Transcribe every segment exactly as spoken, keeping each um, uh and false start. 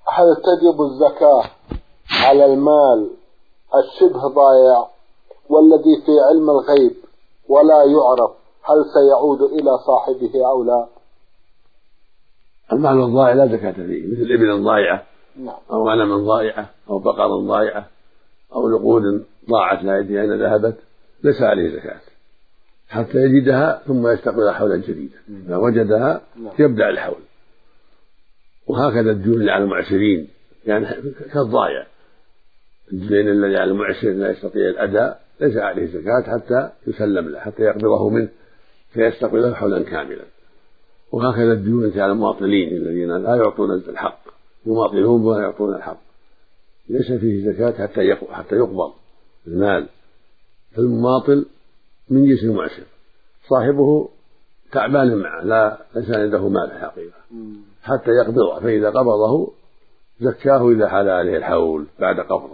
هل تجب الزكاة على المال الشبه ضائع والذي في علم الغيب ولا يعرف هل سيعود إلى صاحبه أو لا؟ المال الضائع لا زكاة فيه، مثل الإبل الضائعة أو غنم ضائعة أو بقر ضائعة أو نقود ضاعت لا يدري أين ذهبت، ليس عليه زكاة حتى يجدها ثم يستقبل حولا جديدا. إذا وجدها يبدأ الحول. وهكذا الديون على المعسرين يعني كالضائع، الدين الذي على المعسر لا يستطيع الأداء ليس عليه زكاة حتى يسلم له، حتى يقبضه منه فيستقبله حولا كاملا. وهكذا الديون على المواطنين الذين لا يعطون الحق، يماطلون ولا يعطون الحق، ليس فيه زكاة حتى حتى يقبض المال. فالمماطل من جنس المعسر، صاحبه تعبان معه لا ليس عنده مال حقيقة حتى يقبضه، فإذا قبضه زكاه إذا حال عليه الحول بعد قبضه.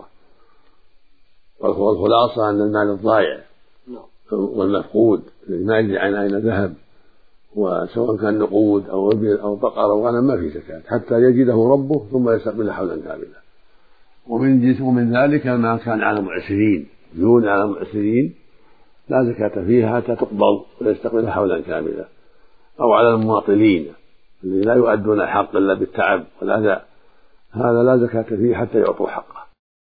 والخلاصة أن المال الضائع والمفقود ما يدري عن أين ذهب، وسواء كان نقود أو إبل أو بقر أو غنم ما في زكاة حتى يجده ربه ثم يستقبل حولا كاملا. ومن جنس من ذلك ما كان على المعسرين، ديون على المعسرين لا زكاة فيها حتى تقبض ويستقبل حولا كاملا. أو على المماطلين الذين لا يؤدون الحق إلا بالتعب والأذى، هذا لا زكاة فيه حتى يعطوا حقه.